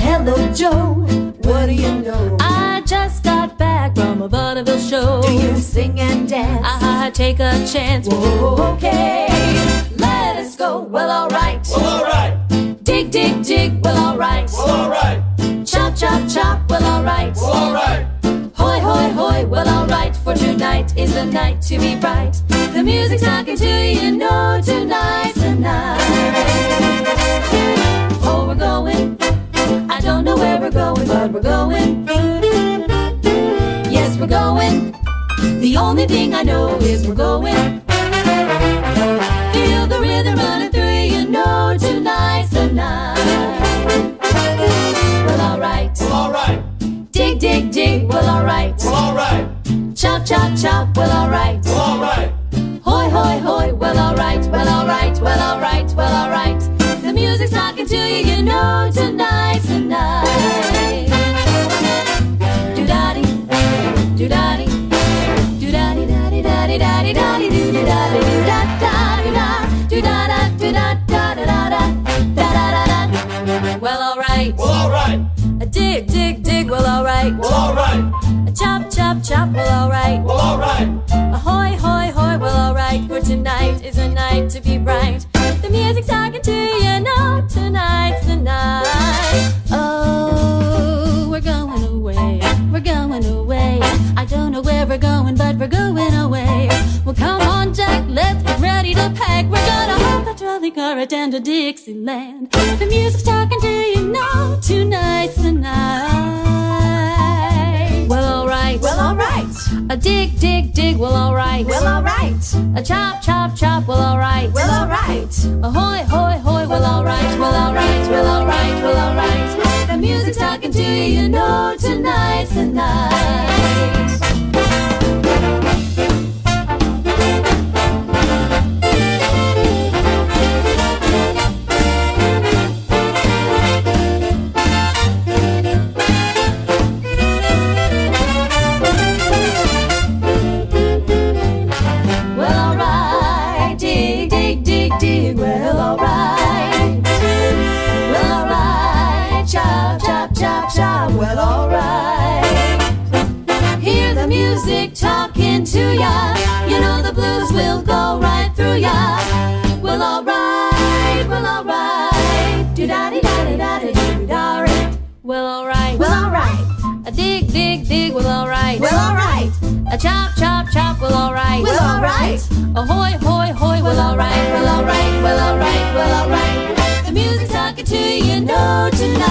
Hello, Joe, what do you know? I just got back from a vaudeville show. Do you sing and dance? I take a chance. Whoa, okay, let us go. Well, alright. Well, alright. Dig, dig, dig, well, alright. Well, alright. Chop, chop, chop, well, alright. Well, alright. Hoy, hoy, hoy, well, alright. For tonight is the night to be bright. The music's talking to you, you know tonight's the night. Oh, we're going. I don't know where we're going, but we're going. Yes, we're going. The only thing I know is we're going. Feel the rhythm running through you, you know tonight's the night. Well, alright. Well, alright. Dig, dig, dig, well, alright. Well, alright. Chop, chop, chop, well, alright. Well, alright. Hoy, hoy, hoy, well, alright. Well, alright, well, alright, well, alright. The music's talking to you, you know tonight's the night. Do-da-dee, do-da-dee, do-da-dee, da-dee, da-dee, da-dee, da-dee, do-da-dee, do-da-da, do-da, do-da-da, do-da-da-da-da-da, da-da-da-da. Well, alright. Well, alright. Dig, dig, dig, well, alright. Well, alright. Chop, chop, chop, well, alright. Well, alright. Ahoy, hoy, hoy, well, alright. For tonight is a night to be bright. The music's talking to you, know tonight's the night. Oh, we're going away. We're going away. I don't know where we're going, but we're going away. Well, come on, Jack, let's get ready to pack. We're gonna hop a trolley car right down to Dixieland. The music's talking to you, know tonight's the night. Well, alright. Well, alright. A dig, dig, dig, well, alright. Well, alright. A chop, chop, chop, well, alright. Well, alright. Ahoy, hoy, hoy, well, alright. Well, alright, well, alright, well, alright. The music's talking to you, you know tonight's the night. Well, alright. Hear the music talking to ya. You know the blues will go right through ya. Well, alright, well, alright. Do-da-dee-da-dee-da-dee-doo-da-dee. Well, alright. Well, alright. A dig, dig, dig, well, alright. Well, alright. A chop, chop, chop, well, alright. Well, alright. Ahoy, hoy, hoy, well, alright. Well, alright, well, alright, well, alright. The music's talking to you, know tonight.